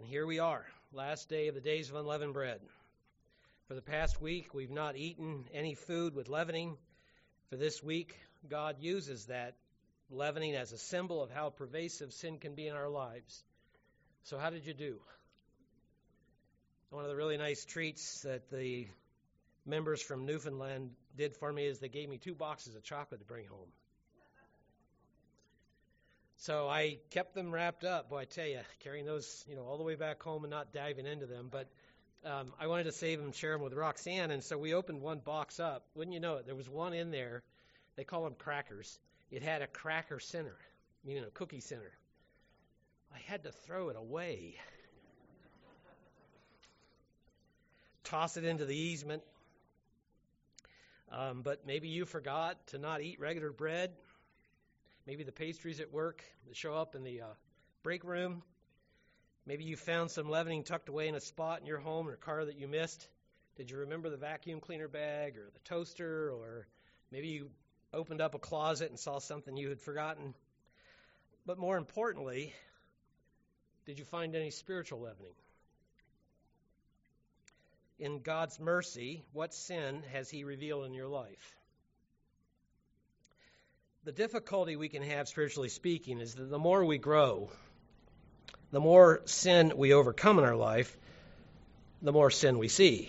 And here we are, last day of the days of unleavened bread. For the past week, we've not eaten any food with leavening. For this week, God uses that leavening as a symbol of how pervasive sin can be in our lives. So how did you do? One of the really nice treats that the members from Newfoundland did for me is they gave me 2 boxes of chocolate to bring home. So I kept them wrapped up. Boy, I tell you, carrying those, all the way back home and not diving into them. But I wanted to save them, share them with Roxanne. And so we opened one box up. Wouldn't you know it? There was one in there. They call them crackers. It had a cracker center, meaning a cookie center. I had to throw it away. Toss it into the easement. But maybe you forgot to not eat regular bread. Maybe the pastries at work that show up in the break room. Maybe you found some leavening tucked away in a spot in your home or car that you missed. Did you remember the vacuum cleaner bag or the toaster? Or maybe you opened up a closet and saw something you had forgotten. But more importantly, did you find any spiritual leavening? In God's mercy, what sin has He revealed in your life? The difficulty we can have, spiritually speaking, is that the more we grow, the more sin we overcome in our life, the more sin we see.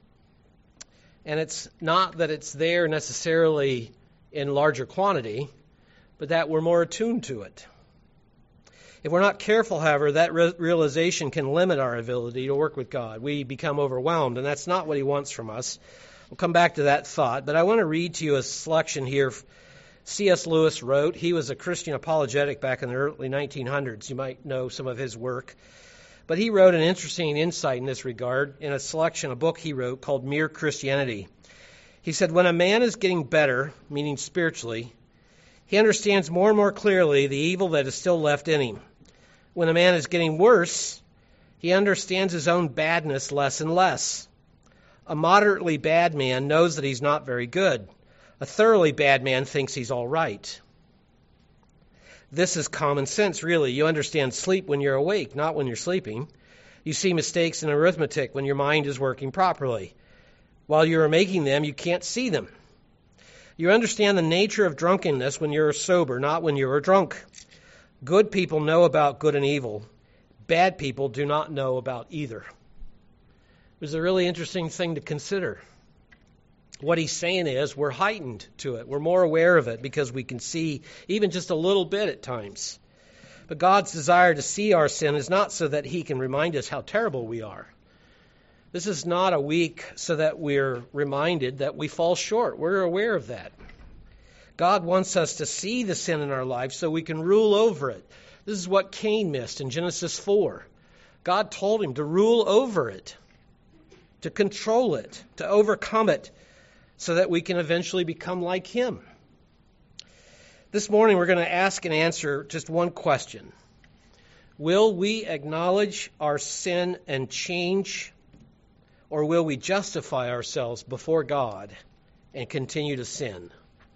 And it's not that it's there necessarily in larger quantity, but that we're more attuned to it. If we're not careful, however, that realization can limit our ability to work with God. We become overwhelmed, and that's not what He wants from us. We'll come back to that thought, but I want to read to you a selection here. C.S. Lewis wrote. He was a Christian apologetic back in the early 1900s. You might know some of his work. But he wrote an interesting insight in this regard in a book he wrote called Mere Christianity. He said, when a man is getting better, meaning spiritually, he understands more and more clearly the evil that is still left in him. When a man is getting worse, he understands his own badness less and less. A moderately bad man knows that he's not very good. A thoroughly bad man thinks he's all right. This is common sense, really. You understand sleep when you're awake, not when you're sleeping. You see mistakes in arithmetic when your mind is working properly. While you're making them, you can't see them. You understand the nature of drunkenness when you're sober, not when you're drunk. Good people know about good and evil. Bad people do not know about either. It was a really interesting thing to consider. What he's saying is we're heightened to it. We're more aware of it because we can see even just a little bit at times. But God's desire to see our sin is not so that He can remind us how terrible we are. This is not a week so that we're reminded that we fall short. We're aware of that. God wants us to see the sin in our life so we can rule over it. This is what Cain missed in Genesis 4. God told him to rule over it, to control it, to overcome it, so that we can eventually become like Him. This morning we're going to ask and answer just one question. Will we acknowledge our sin and change, or will we justify ourselves before God and continue to sin?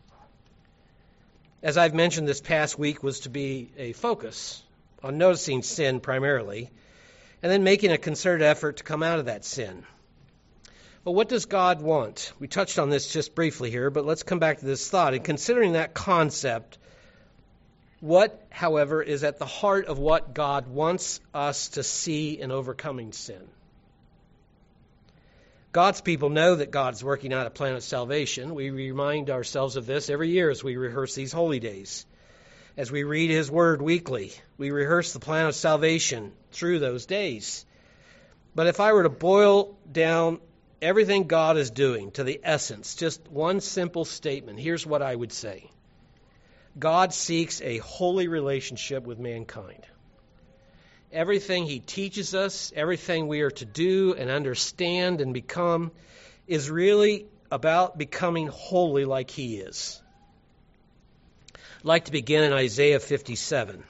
As I've mentioned, this past week was to be a focus on noticing sin primarily, and then making a concerted effort to come out of that sin. But what does God want? We touched on this just briefly here, but let's come back to this thought. And considering that concept, what, however, is at the heart of what God wants us to see in overcoming sin? God's people know that God's working out a plan of salvation. We remind ourselves of this every year as we rehearse these holy days. As we read His Word weekly, we rehearse the plan of salvation through those days. But if I were to boil down everything God is doing to the essence, just one simple statement, here's what I would say. God seeks a holy relationship with mankind. Everything He teaches us, everything we are to do and understand and become is really about becoming holy like He is. I'd like to begin in Isaiah 57.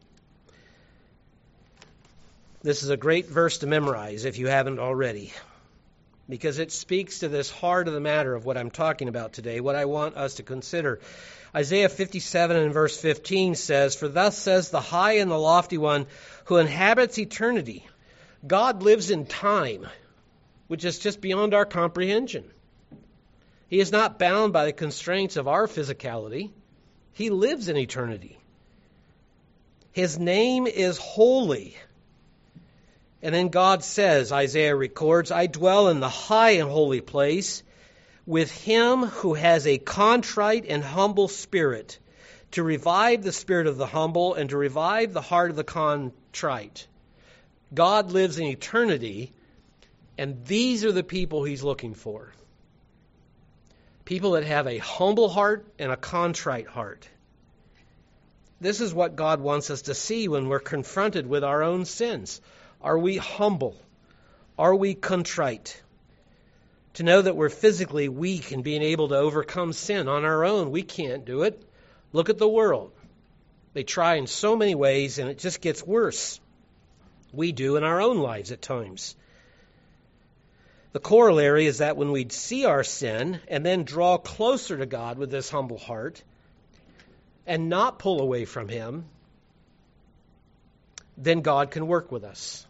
This is a great verse to memorize if you haven't already, because it speaks to this heart of the matter of what I'm talking about today, what I want us to consider. Isaiah 57 and verse 15 says, "For thus says the high and the lofty one who inhabits eternity, God lives in time, which is just beyond our comprehension. He is not bound by the constraints of our physicality. He lives in eternity. His name is holy. And then God says, Isaiah records, I dwell in the high and holy place with him who has a contrite and humble spirit, to revive the spirit of the humble and to revive the heart of the contrite. God lives in eternity, and these are the people he's looking for. People that have a humble heart and a contrite heart. This is what God wants us to see when we're confronted with our own sins. Are we humble? Are we contrite? To know that we're physically weak in being able to overcome sin on our own. We can't do it. Look at the world. They try in so many ways, and it just gets worse. We do in our own lives at times. The corollary is that when we see our sin and then draw closer to God with this humble heart and not pull away from him, then God can work with us.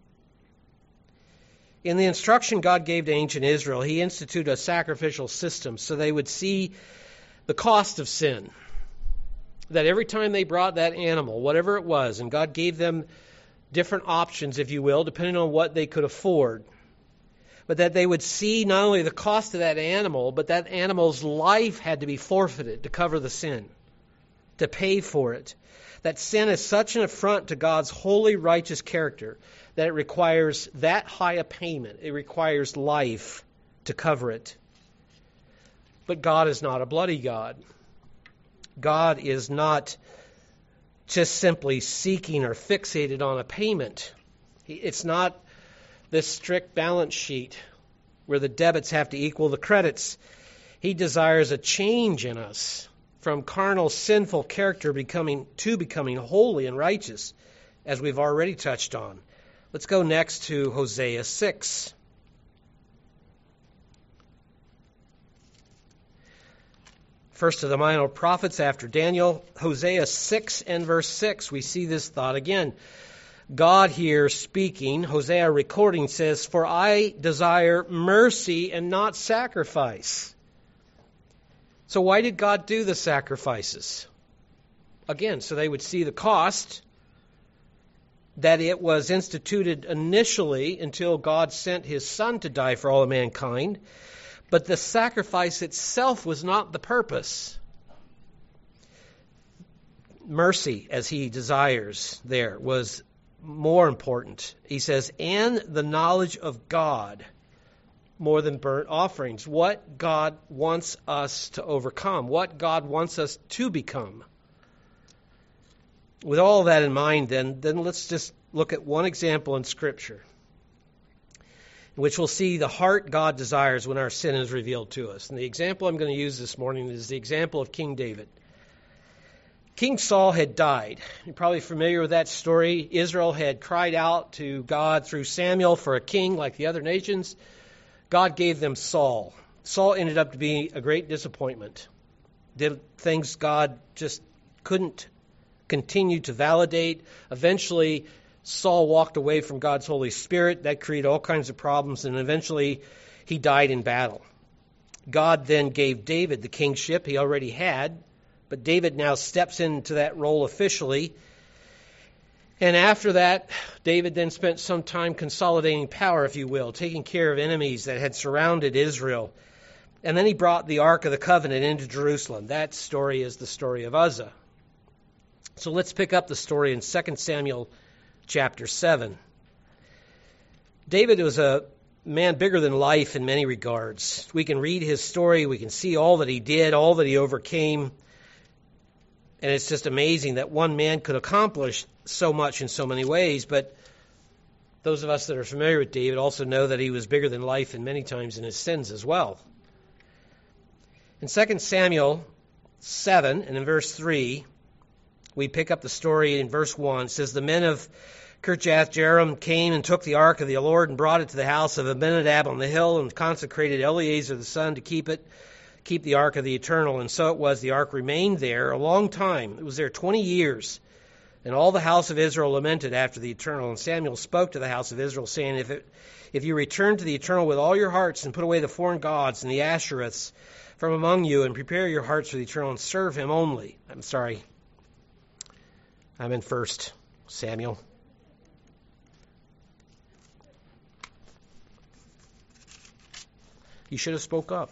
In the instruction God gave to ancient Israel, he instituted a sacrificial system so they would see the cost of sin. That every time they brought that animal, whatever it was, and God gave them different options, if you will, depending on what they could afford, but that they would see not only the cost of that animal, but that animal's life had to be forfeited to cover the sin, to pay for it. That sin is such an affront to God's holy, righteous character that it requires that high a payment. It requires life to cover it. But God is not a bloody God. God is not just simply seeking or fixated on a payment. It's not this strict balance sheet where the debits have to equal the credits. He desires a change in us from carnal, sinful character becoming holy and righteous, as we've already touched on. Let's go next to Hosea 6. First of the minor prophets after Daniel, Hosea 6 and verse 6, we see this thought again. God here speaking, Hosea recording says, "For I desire mercy and not sacrifice." So why did God do the sacrifices? Again, so they would see the cost, that it was instituted initially until God sent his Son to die for all of mankind. But the sacrifice itself was not the purpose. Mercy, as he desires there, was more important. He says, and the knowledge of God more than burnt offerings. What God wants us to overcome. What God wants us to become. With all that in mind, then let's just look at one example in Scripture, in which we'll see the heart God desires when our sin is revealed to us. And the example I'm going to use this morning is the example of King David. King Saul had died. You're probably familiar with that story. Israel had cried out to God through Samuel for a king like the other nations. God gave them Saul. Saul ended up to be a great disappointment. Did things God just couldn't continue to validate. Eventually, Saul walked away from God's Holy Spirit. That created all kinds of problems, and eventually he died in battle. God then gave David the kingship he already had, but David now steps into that role officially. And after that, David then spent some time consolidating power, if you will, taking care of enemies that had surrounded Israel. And then he brought the Ark of the Covenant into Jerusalem. That story is the story of Uzzah. So let's pick up the story in 2 Samuel chapter 7. David was a man bigger than life in many regards. We can read his story. We can see all that he did, all that he overcame. And it's just amazing that one man could accomplish so much in so many ways. But those of us that are familiar with David also know that he was bigger than life and many times in his sins as well. In 2 Samuel 7 and in verse 3, we pick up the story in verse 1. It says, the men of Kirjath-jearim came and took the ark of the Lord and brought it to the house of Abinadab on the hill and consecrated Eleazar the son to keep the ark of the eternal. And so it was, the ark remained there a long time. It was there 20 years And all the house of Israel lamented after the Eternal. And Samuel spoke to the house of Israel, saying, If you return to the Eternal with all your hearts and put away the foreign gods and the Ashereths from among you and prepare your hearts for the Eternal and serve him only. I'm in 1 Samuel. You should have spoke up.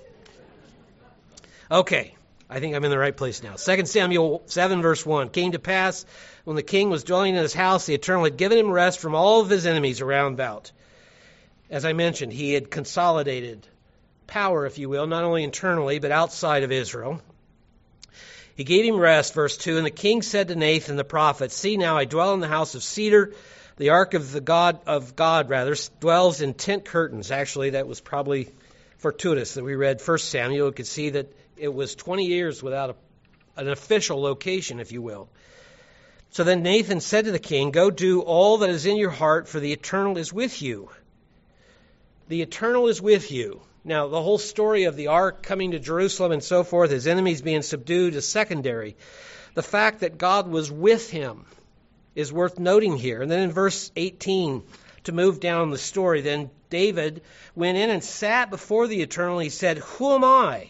Okay, I think I'm in the right place now. 2 Samuel 7, verse 1. Came to pass, when the king was dwelling in his house, the Eternal had given him rest from all of his enemies around about. As I mentioned, he had consolidated power, if you will, not only internally, but outside of Israel. He gave him rest, verse 2. And the king said to Nathan the prophet, See now, I dwell in the house of cedar. The ark of God dwells in tent curtains. Actually, that was probably fortuitous that we read 1 Samuel. You could see that it was 20 years without an official location, if you will. So then Nathan said to the king, Go do all that is in your heart, for the Eternal is with you. The Eternal is with you. Now, the whole story of the ark coming to Jerusalem and so forth, his enemies being subdued, is secondary. The fact that God was with him is worth noting here. And then in verse 18, to move down the story, then David went in and sat before the Eternal. He said, Who am I?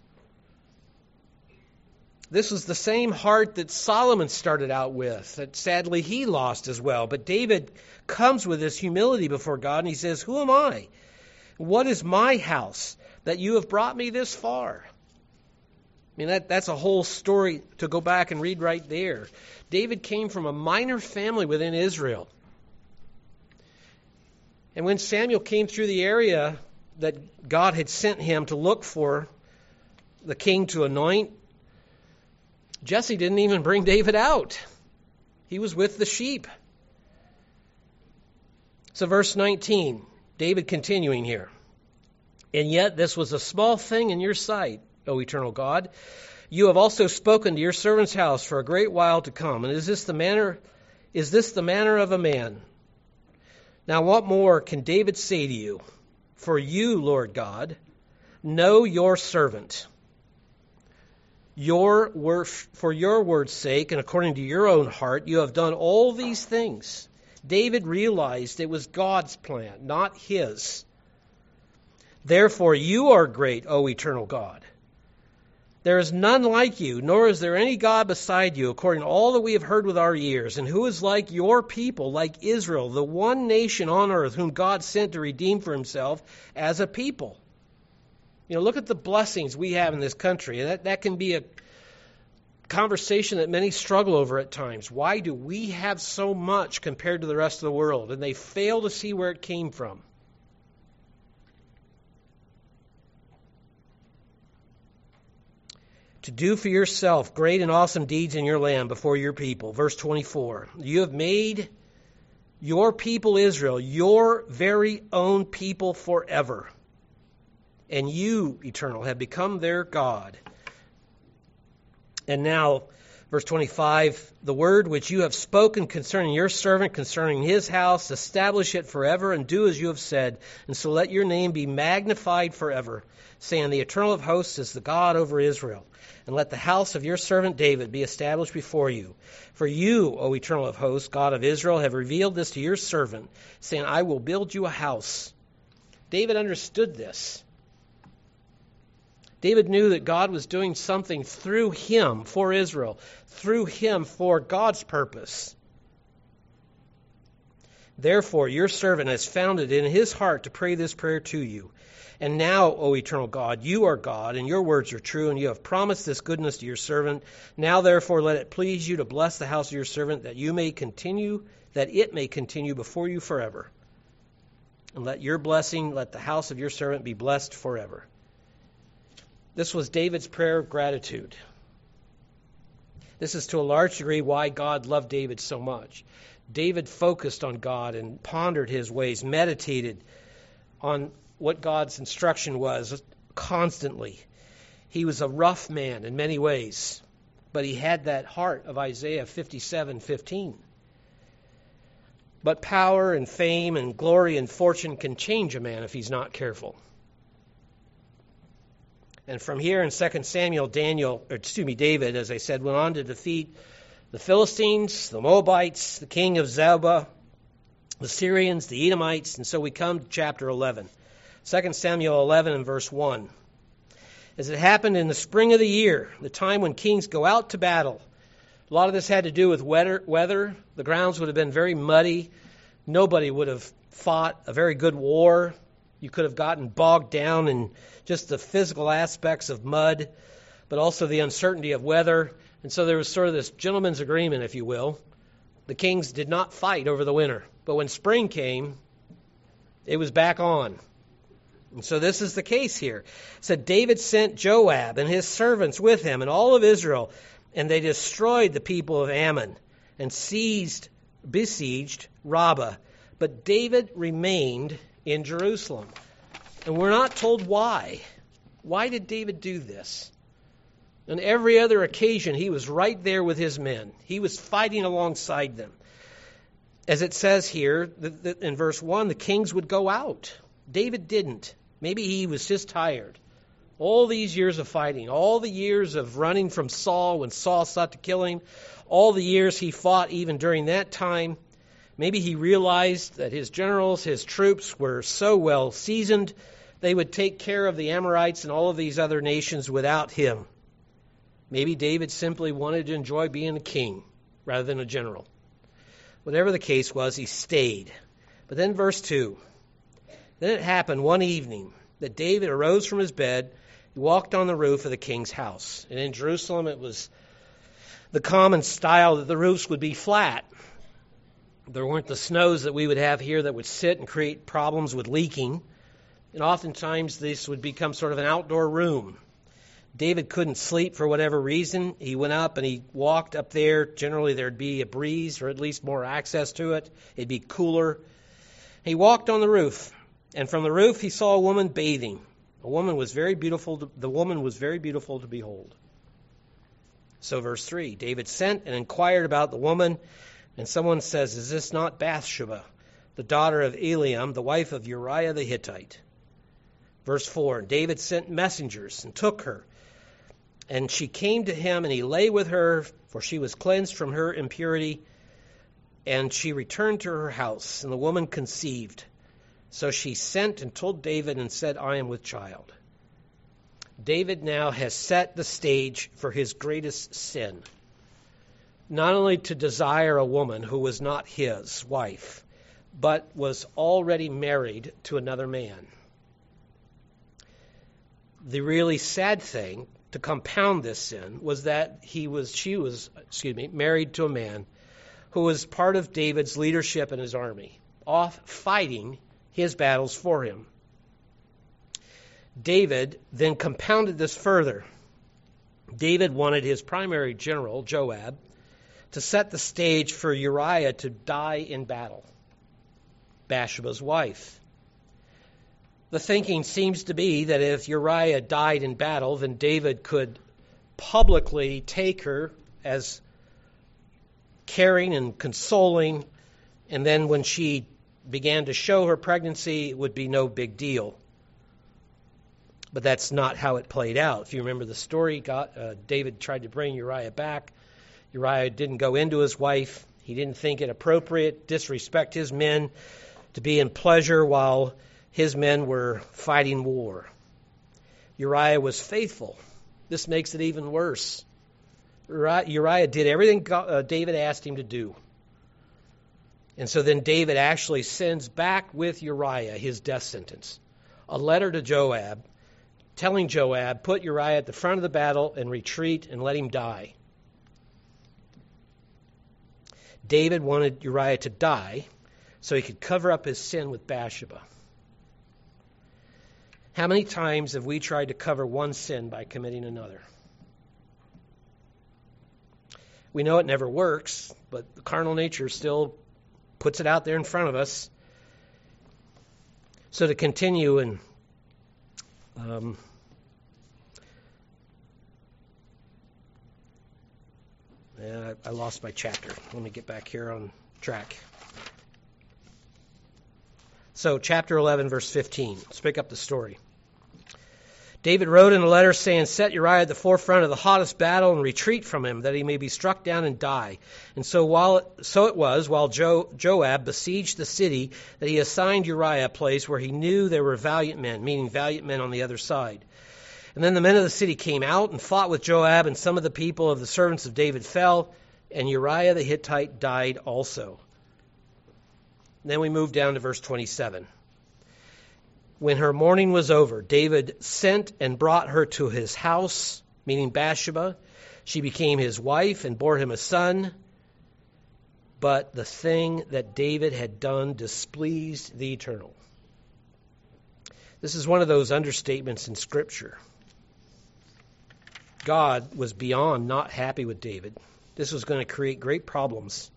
This was the same heart that Solomon started out with, that sadly he lost as well. But David comes with this humility before God, and he says, Who am I? What is my house that you have brought me this far? I mean, that's a whole story to go back and read right there. David came from a minor family within Israel. And when Samuel came through the area that God had sent him to look for the king to anoint, Jesse didn't even bring David out. He was with the sheep. So verse 19, David continuing here. And yet this was a small thing in your sight, O eternal God. You have also spoken to your servant's house for a great while to come. And is this the manner of a man? Now what more can David say to you? For you, Lord God, know your servant. For your word's sake, and according to your own heart, you have done all these things. David realized it was God's plan, not his. Therefore you are great, O eternal God. There is none like you, nor is there any God beside you, according to all that we have heard with our ears. And who is like your people, like Israel, the one nation on earth whom God sent to redeem for himself as a people? You know, look at the blessings we have in this country. And that can be a conversation that many struggle over at times. Why do we have so much compared to the rest of the world? And they fail to see where it came from. To do for yourself great and awesome deeds in your land before your people. Verse 24. You have made your people Israel your very own people forever. And you, Eternal, have become their God. And now, verse 25, the word which you have spoken concerning your servant, concerning his house, establish it forever and do as you have said. And so let your name be magnified forever, saying, the Eternal of hosts is the God over Israel. And let the house of your servant David be established before you. For you, O Eternal of hosts, God of Israel, have revealed this to your servant, saying, I will build you a house. David understood this. David knew that God was doing something through him for Israel, through him for God's purpose. Therefore, your servant has found it in his heart to pray this prayer to you. And now, O eternal God, you are God, and your words are true, and you have promised this goodness to your servant. Now, therefore, let it please you to bless the house of your servant, that it may continue before you forever. And let the house of your servant be blessed forever. This was David's prayer of gratitude. This is to a large degree why God loved David so much. David focused on God and pondered his ways, meditated on what God's instruction was constantly. He was a rough man in many ways, but he had that heart of Isaiah 57:15. But power and fame and glory and fortune can change a man if he's not careful. And from here in 2 Samuel, David, as I said, went on to defeat the Philistines, the Moabites, the king of Zobah, the Syrians, the Edomites, and so we come to chapter 11. 2 Samuel 11 and verse 1. As it happened in the spring of the year, the time when kings go out to battle, a lot of this had to do with weather. The grounds would have been very muddy. Nobody would have fought a very good war. You could have gotten bogged down in just the physical aspects of mud, but also the uncertainty of weather. And so there was sort of this gentleman's agreement, if you will. The kings did not fight over the winter. But when spring came, it was back on. And so this is the case here. It said David sent Joab and his servants with him and all of Israel, and they destroyed the people of Ammon and besieged Rabbah. But David remained in Jerusalem. And we're not told why. Why did David do this? On every other occasion, he was right there with his men. He was fighting alongside them. As it says here, in verse 1, the kings would go out. David didn't. Maybe he was just tired. All these years of fighting, all the years of running from Saul when Saul sought to kill him, all the years he fought even during that time, maybe he realized that his generals, his troops were so well seasoned, they would take care of the Amorites and all of these other nations without him. Maybe David simply wanted to enjoy being a king rather than a general. Whatever the case was, he stayed. But then verse 2. Then it happened one evening that David arose from his bed. He walked on the roof of the king's house. And in Jerusalem, it was the common style that the roofs would be flat. There weren't the snows that we would have here that would sit and create problems with leaking. And oftentimes, this would become sort of an outdoor room. David couldn't sleep for whatever reason. He went up and he walked up there. Generally, there'd be a breeze or at least more access to it. It'd be cooler. He walked on the roof, and from the roof he saw a woman bathing. The woman was very beautiful to behold. So verse 3, David sent and inquired about the woman, and someone says, "Is this not Bathsheba, the daughter of Eliam, the wife of Uriah the Hittite?" Verse 4, David sent messengers and took her. And she came to him, and he lay with her, for she was cleansed from her impurity. And she returned to her house, and the woman conceived. So she sent and told David and said, "I am with child." David now has set the stage for his greatest sin. Not only to desire a woman who was not his wife, but was already married to another man. The really sad thing to compound this sin was that she was married to a man who was part of David's leadership in his army, off fighting his battles for him. David then compounded this further. David wanted his primary general, Joab, to set the stage for Uriah to die in battle, Bathsheba's wife. The thinking seems to be that if Uriah died in battle, then David could publicly take her as caring and consoling, and then when she began to show her pregnancy, it would be no big deal. But that's not how it played out. If you remember the story, David tried to bring Uriah back. Uriah didn't go into his wife. He didn't think it appropriate, disrespect his men to be in pleasure while his men were fighting war. Uriah was faithful. This makes it even worse. Uriah did everything David asked him to do. And so then David actually sends back with Uriah his death sentence, a letter to Joab, telling Joab, put Uriah at the front of the battle and retreat and let him die. David wanted Uriah to die so he could cover up his sin with Bathsheba. How many times have we tried to cover one sin by committing another? We know it never works, but the carnal nature still puts it out there in front of us. So to continue, and I lost my chapter. Let me get back here on track. So chapter 11, verse 15. Let's pick up the story. David wrote in a letter saying, "Set Uriah at the forefront of the hottest battle and retreat from him, that he may be struck down and die." And so it was, while Joab besieged the city, that he assigned Uriah a place where he knew there were valiant men, meaning valiant men on the other side. And then the men of the city came out and fought with Joab, and some of the people of the servants of David fell, and Uriah the Hittite died also. And then we move down to verse 27. When her mourning was over, David sent and brought her to his house, meaning Bathsheba. She became his wife and bore him a son. But the thing that David had done displeased the Eternal. This is one of those understatements in Scripture. God was beyond not happy with David. This was going to create great problems.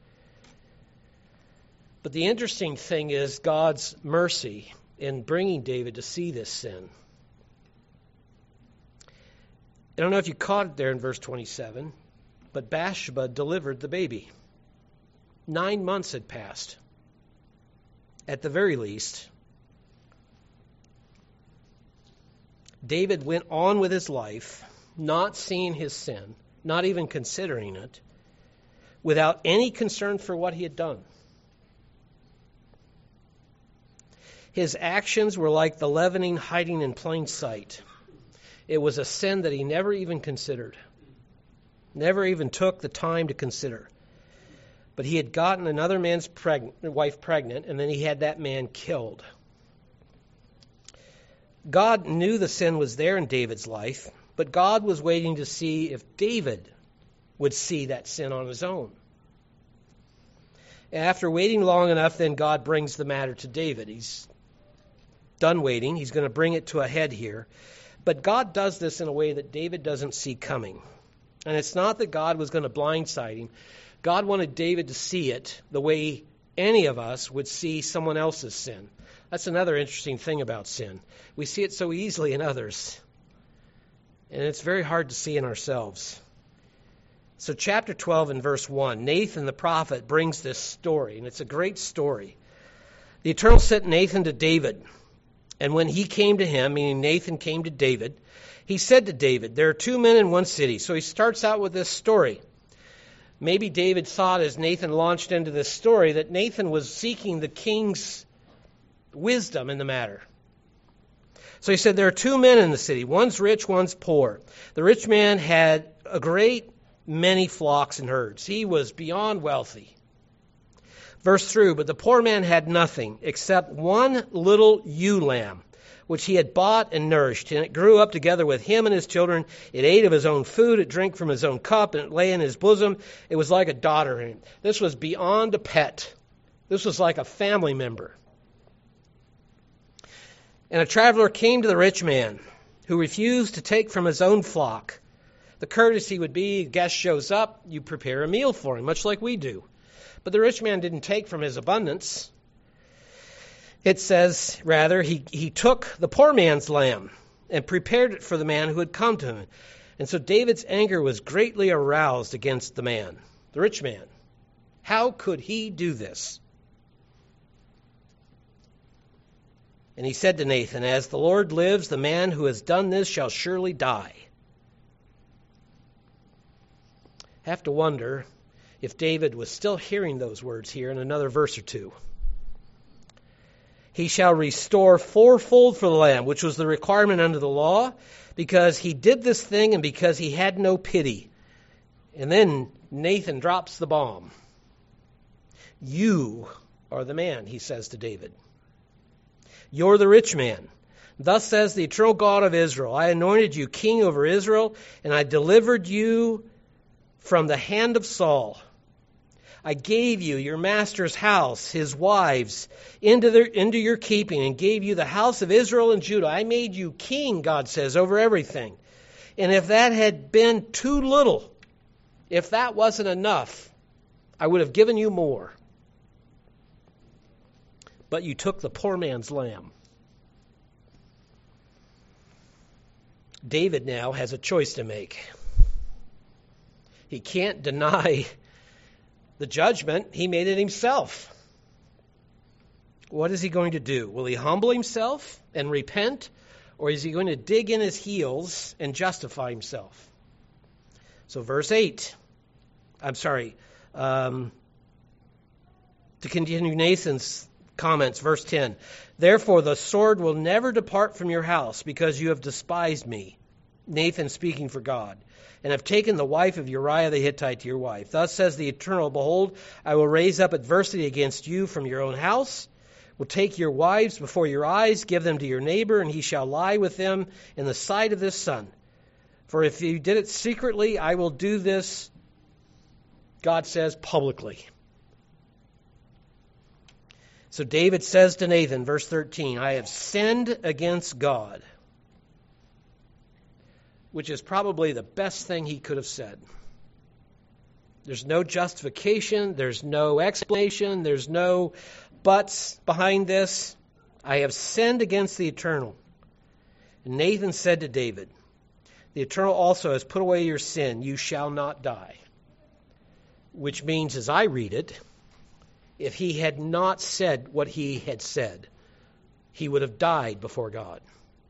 But the interesting thing is God's mercy in bringing David to see this sin. I don't know if you caught it there in verse 27, but Bathsheba delivered the baby. 9 months had passed, at the very least. David went on with his life, not seeing his sin, not even considering it, without any concern for what he had done. His actions were like the leavening hiding in plain sight. It was a sin that he never even considered, never even took the time to consider. But he had gotten another man's wife pregnant, and then he had that man killed. God knew the sin was there in David's life, but God was waiting to see if David would see that sin on his own. And after waiting long enough, then God brings the matter to David. He's done waiting. He's going to bring it to a head here. But God does this in a way that David doesn't see coming. And it's not that God was going to blindside him. God wanted David to see it the way any of us would see someone else's sin. That's another interesting thing about sin. We see it so easily in others. And it's very hard to see in ourselves. So chapter 12 and verse 1, Nathan the prophet brings this story, and it's a great story. The Eternal sent Nathan to David. And when he came to him, meaning Nathan came to David, he said to David, "There are 2 men in one city." So he starts out with this story. Maybe David thought as Nathan launched into this story that Nathan was seeking the king's wisdom in the matter. So he said, "There are 2 men in the city. One's rich, one's poor. The rich man had a great many flocks and herds. He was beyond wealthy." Verse 3, "But the poor man had nothing except one little ewe lamb, which he had bought and nourished. And it grew up together with him and his children. It ate of his own food, it drank from his own cup, and it lay in his bosom. It was like a daughter in him." This was beyond a pet. This was like a family member. "And a traveler came to the rich man, who refused to take from his own flock. The courtesy would be, a guest shows up, you prepare a meal for him, much like we do. But the rich man didn't take from his abundance. It says, rather, he took the poor man's lamb and prepared it for the man who had come to him. And so David's anger was greatly aroused against the man, the rich man. How could he do this? And he said to Nathan, "As the Lord lives, the man who has done this shall surely die." I have to wonder if David was still hearing those words here in another verse or two. "He shall restore fourfold for the lamb," which was the requirement under the law, because he did this thing and because he had no pity. And then Nathan drops the bomb. "You are the man," he says to David. "You're the rich man. Thus says the eternal God of Israel, I anointed you king over Israel, and I delivered you from the hand of Saul. I gave you your master's house, his wives, into your keeping, and gave you the house of Israel and Judah. I made you king," God says, "over everything. And if that had been too little, if that wasn't enough, I would have given you more. But you took the poor man's lamb." David now has a choice to make. He can't deny the judgment. He made it himself. What is he going to do? Will he humble himself and repent? Or is he going to dig in his heels and justify himself? So verse 8, to continue Nathan's comments, verse 10, therefore the sword will never depart from your house because you have despised me, Nathan speaking for God, and have taken the wife of Uriah the Hittite to your wife. Thus says the Eternal, behold, I will raise up adversity against you from your own house, will take your wives before your eyes, give them to your neighbor, and he shall lie with them in the sight of this sun. For if you did it secretly, I will do this, God says, publicly. So David says to Nathan, verse 13, I have sinned against God, which is probably the best thing he could have said. There's no justification, there's no explanation, there's no buts behind this. I have sinned against the Eternal. And Nathan said to David, the Eternal also has put away your sin, you shall not die. Which means, as I read it, if he had not said what he had said, he would have died before God.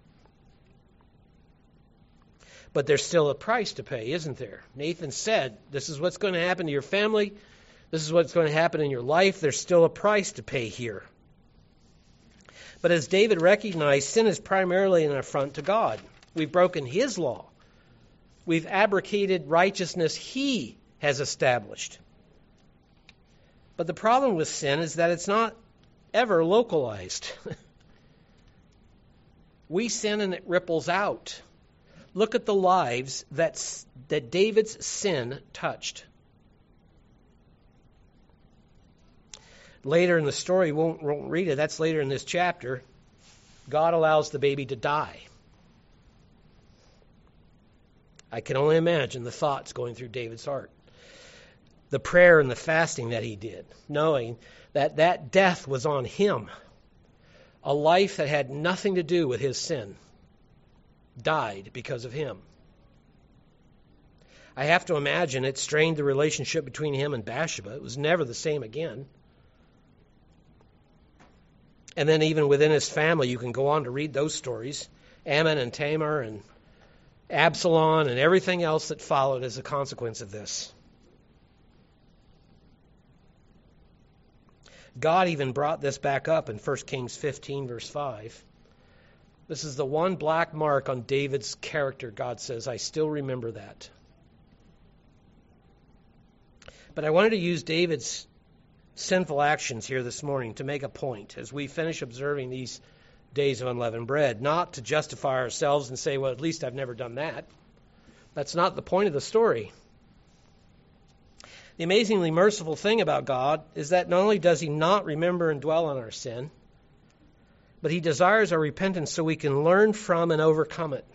But there's still a price to pay, isn't there? Nathan said, this is what's going to happen to your family. This is what's going to happen in your life. There's still a price to pay here. But as David recognized, sin is primarily an affront to God. We've broken his law. We've abrogated righteousness he has established. But the problem with sin is that it's not ever localized. We sin and it ripples out. Look at the lives that David's sin touched. Later in the story, we won't read it, that's later in this chapter, God allows the baby to die. I can only imagine the thoughts going through David's heart. The prayer and the fasting that he did, knowing that that death was on him. A life that had nothing to do with his sin died because of him. I have to imagine it strained the relationship between him and Bathsheba. It was never the same again. And then even within his family, you can go on to read those stories. Ammon and Tamar and Absalom and everything else that followed as a consequence of this. God even brought this back up in 1 Kings 15, verse 5. This is the one black mark on David's character, God says. I still remember that. But I wanted to use David's sinful actions here this morning to make a point as we finish observing these days of unleavened bread, not to justify ourselves and say, well, at least I've never done that. That's not the point of the story. The amazingly merciful thing about God is that not only does he not remember and dwell on our sin, but he desires our repentance so we can learn from and overcome it.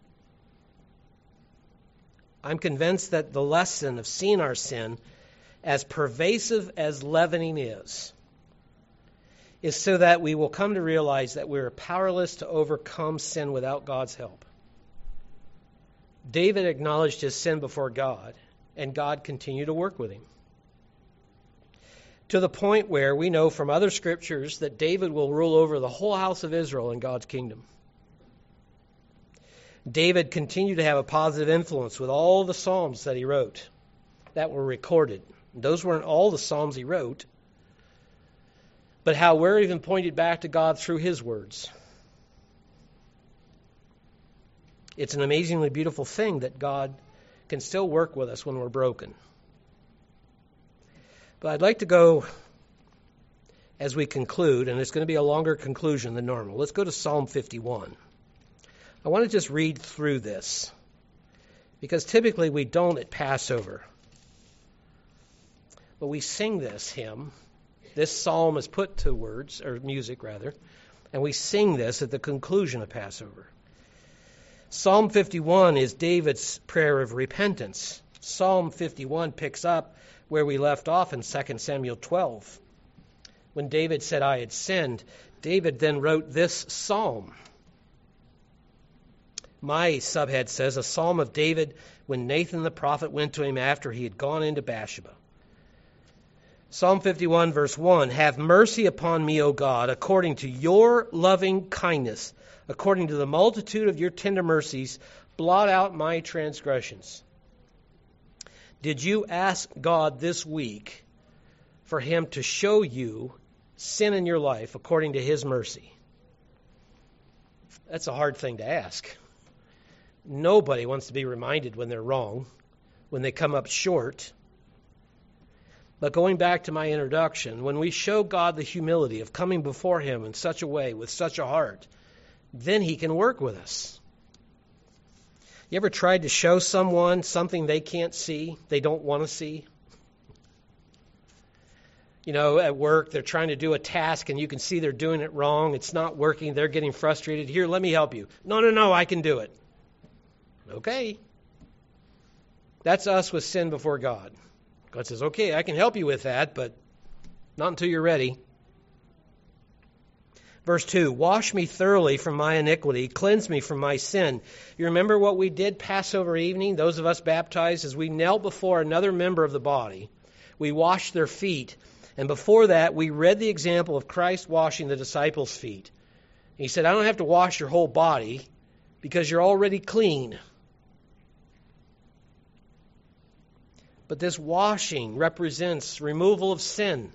I'm convinced that the lesson of seeing our sin, as pervasive as leavening is so that we will come to realize that we are powerless to overcome sin without God's help. David acknowledged his sin before God, and God continued to work with him. To the point where we know from other scriptures that David will rule over the whole house of Israel in God's kingdom. David continued to have a positive influence with all the Psalms that he wrote that were recorded. Those weren't all the Psalms he wrote, but how we're even pointed back to God through his words. It's an amazingly beautiful thing that God can still work with us when we're broken. But I'd like to go, as we conclude, and it's going to be a longer conclusion than normal. Let's go to Psalm 51. I want to just read through this, because typically we don't at Passover. But we sing this hymn. This psalm is put to words, or music rather, and we sing this at the conclusion of Passover. Psalm 51 is David's prayer of repentance. Psalm 51 picks up where we left off in 2 Samuel 12. When David said, I had sinned, David then wrote this psalm. My subhead says, a psalm of David when Nathan the prophet went to him after he had gone into Bathsheba. Psalm 51, verse 1, have mercy upon me, O God, according to your loving kindness, according to the multitude of your tender mercies, blot out my transgressions. Did you ask God this week for him to show you sin in your life according to his mercy? That's a hard thing to ask. Nobody wants to be reminded when they're wrong, when they come up short. But going back to my introduction, when we show God the humility of coming before him in such a way, with such a heart, then he can work with us. You ever tried to show someone something they can't see, they don't want to see? You know, at work, they're trying to do a task and you can see they're doing it wrong. It's not working. They're getting frustrated. Here, let me help you. No, I can do it. Okay. That's us with sin before God. God says, okay, I can help you with that, but not until you're ready. Verse 2, wash me thoroughly from my iniquity, cleanse me from my sin. You remember what we did Passover evening, those of us baptized, as we knelt before another member of the body. We washed their feet. And before that, we read the example of Christ washing the disciples' feet. He said, I don't have to wash your whole body because you're already clean. But this washing represents removal of sin.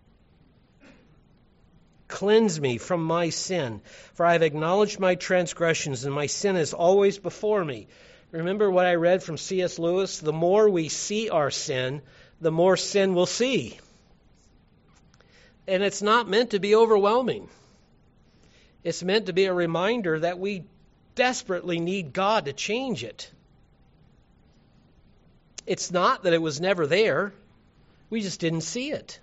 Cleanse me from my sin, for I have acknowledged my transgressions, and my sin is always before me. Remember what I read from C.S. Lewis? The more we see our sin, the more sin we'll see. And it's not meant to be overwhelming. It's meant to be a reminder that we desperately need God to change it. It's not that it was never there. We just didn't see it.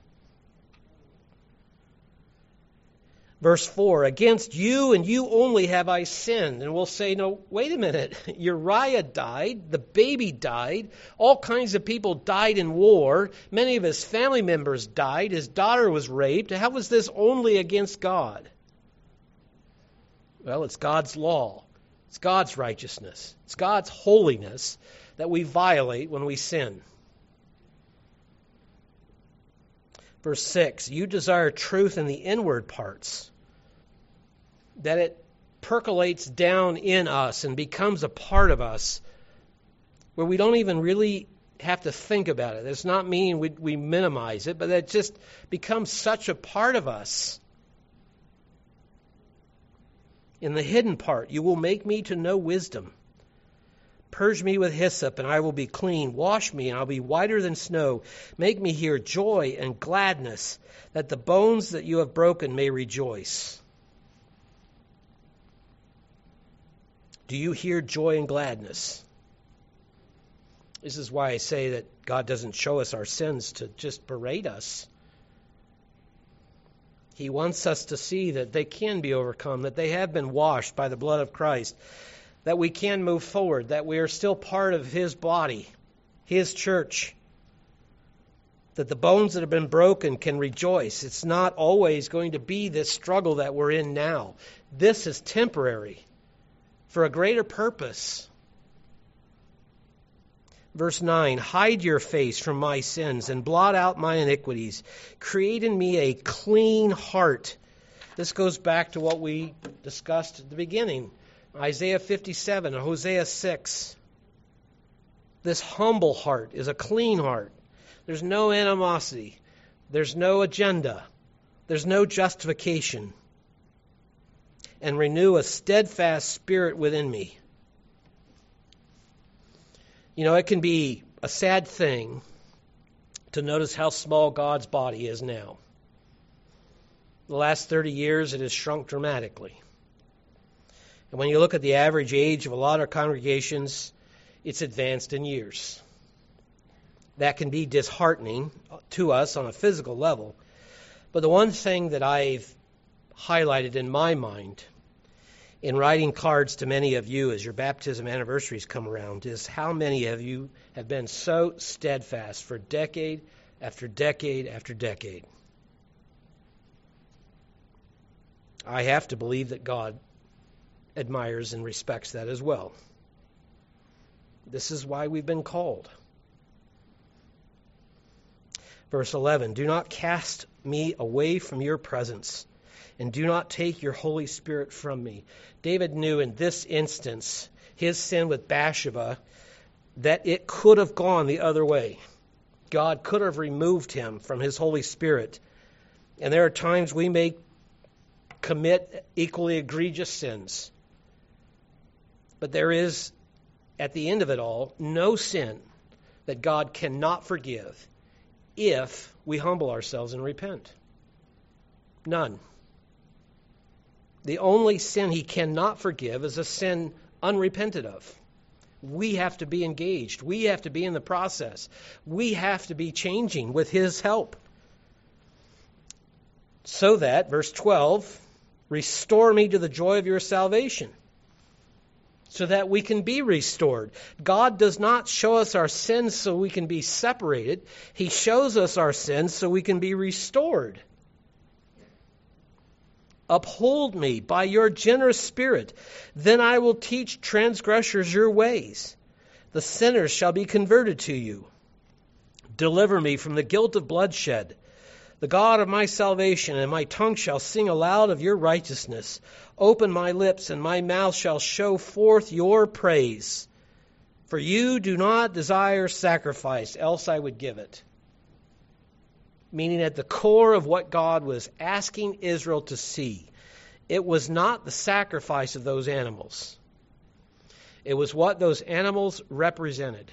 Verse 4, against you and you only have I sinned. And we'll say, no, wait a minute. Uriah died. The baby died. All kinds of people died in war. Many of his family members died. His daughter was raped. How was this only against God? Well, it's God's law. It's God's righteousness. It's God's holiness that we violate when we sin. Verse 6, you desire truth in the inward parts, that it percolates down in us and becomes a part of us where we don't even really have to think about it. It's not mean we minimize it, but it just becomes such a part of us. In the hidden part, you will make me to know wisdom. Purge me with hyssop, and I will be clean. Wash me, and I'll be whiter than snow. Make me hear joy and gladness, that the bones that you have broken may rejoice. Do you hear joy and gladness? This is why I say that God doesn't show us our sins to just berate us. He wants us to see that they can be overcome, that they have been washed by the blood of Christ, that we can move forward, that we are still part of his body, his church, that the bones that have been broken can rejoice. It's not always going to be this struggle that we're in now. This is temporary for a greater purpose. Verse 9, hide your face from my sins and blot out my iniquities. Create in me a clean heart. This goes back to what we discussed at the beginning. Isaiah 57 and Hosea 6. This humble heart is a clean heart. There's no animosity. There's no agenda. There's no justification. And renew a steadfast spirit within me. You know, it can be a sad thing to notice how small God's body is now. The last 30 years, it has shrunk dramatically. And when you look at the average age of a lot of congregations, it's advanced in years. That can be disheartening to us on a physical level. But the one thing that I've highlighted in my mind in writing cards to many of you as your baptism anniversaries come around is how many of you have been so steadfast for decade after decade after decade. I have to believe that God admires and respects that as well. This is why we've been called. Verse 11, do not cast me away from your presence, and do not take your Holy Spirit from me. David knew in this instance, his sin with Bathsheba, that it could have gone the other way. God could have removed him from his Holy Spirit. And there are times we may commit equally egregious sins. But there is, at the end of it all, no sin that God cannot forgive if we humble ourselves and repent. None. The only sin he cannot forgive is a sin unrepented of. We have to be engaged. We have to be in the process. We have to be changing with his help. So that, verse 12, restore me to the joy of your salvation, so that we can be restored. God does not show us our sins so we can be separated. He shows us our sins so we can be restored. Uphold me by your generous spirit. Then I will teach transgressors your ways. The sinners shall be converted to you. Deliver me from the guilt of bloodshed. The God of my salvation, and my tongue shall sing aloud of your righteousness. Open my lips, and my mouth shall show forth your praise. For you do not desire sacrifice, else I would give it. Meaning at the core of what God was asking Israel to see, it was not the sacrifice of those animals. It was what those animals represented.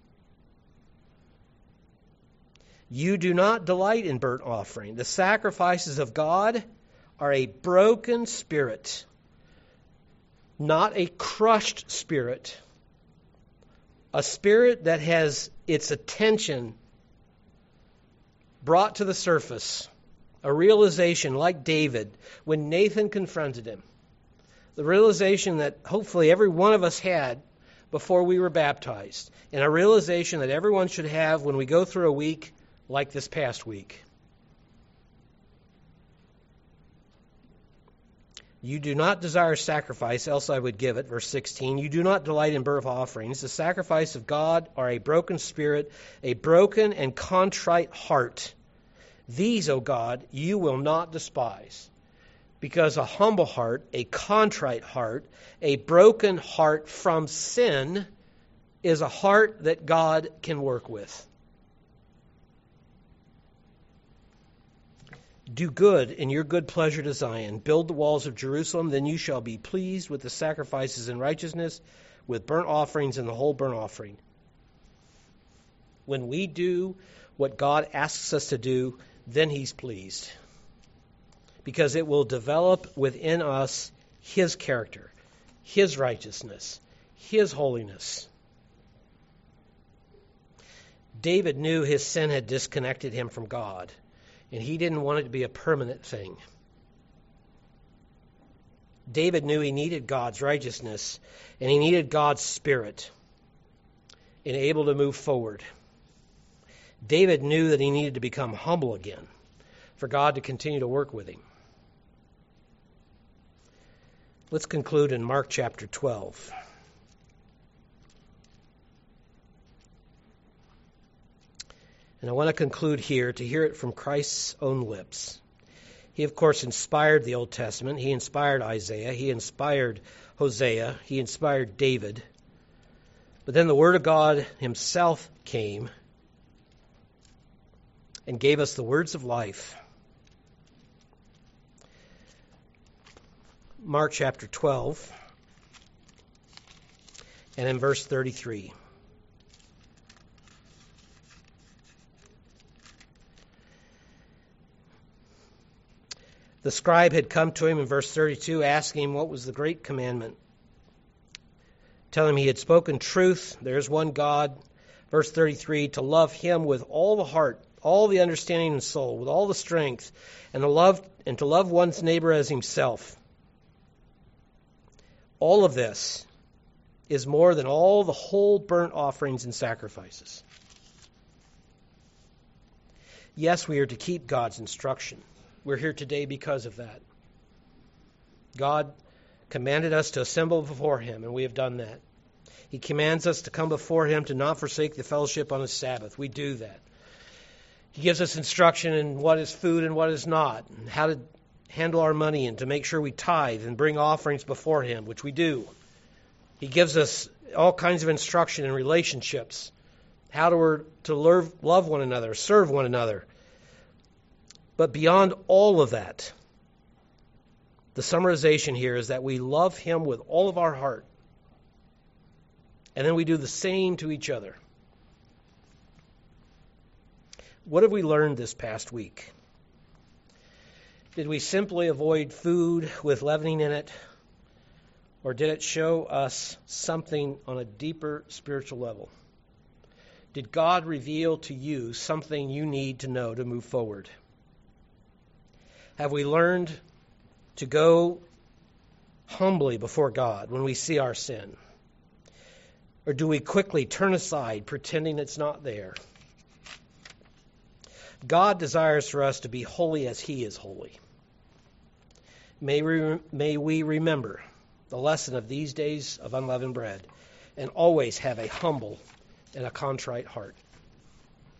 You do not delight in burnt offering. The sacrifices of God are a broken spirit, not a crushed spirit. A spirit that has its attention brought to the surface. A realization like David when Nathan confronted him. The realization that hopefully every one of us had before we were baptized. And a realization that everyone should have when we go through a week like this past week. You do not desire sacrifice, else I would give it. Verse 16, you do not delight in burnt offerings. The sacrifice of God are a broken spirit, a broken and contrite heart. These, O God, you will not despise. Because a humble heart, a contrite heart, a broken heart from sin is a heart that God can work with. Do good in your good pleasure to Zion. Build the walls of Jerusalem. Then you shall be pleased with the sacrifices in righteousness, with burnt offerings and the whole burnt offering. When we do what God asks us to do, then he's pleased. Because it will develop within us his character, his righteousness, his holiness. David knew his sin had disconnected him from God. And he didn't want it to be a permanent thing. David knew he needed God's righteousness, and he needed God's spirit and able to move forward. David knew that he needed to become humble again for God to continue to work with him. Let's conclude in Mark chapter 12. And I want to conclude here to hear it from Christ's own lips. He, of course, inspired the Old Testament. He inspired Isaiah. He inspired Hosea. He inspired David. But then the Word of God himself came and gave us the words of life. Mark chapter 12 and in verse 33. The scribe had come to him in verse 32, asking him what was the great commandment. Telling him he had spoken truth, there is one God. Verse 33, to love him with all the heart, all the understanding and soul, with all the strength, and to love one's neighbor as himself. All of this is more than all the whole burnt offerings and sacrifices. Yes, we are to keep God's instruction. We're here today because of that. God commanded us to assemble before him, and we have done that. He commands us to come before him to not forsake the fellowship on the Sabbath. We do that. He gives us instruction in what is food and what is not, and how to handle our money and to make sure we tithe and bring offerings before Him, which we do. He gives us all kinds of instruction in relationships, how to love one another, serve one another. But beyond all of that, the summarization here is that we love Him with all of our heart. And then we do the same to each other. What have we learned this past week? Did we simply avoid food with leavening in it? Or did it show us something on a deeper spiritual level? Did God reveal to you something you need to know to move forward? Have we learned to go humbly before God when we see our sin? Or do we quickly turn aside, pretending it's not there? God desires for us to be holy as He is holy. May we remember the lesson of these days of unleavened bread and always have a humble and a contrite heart.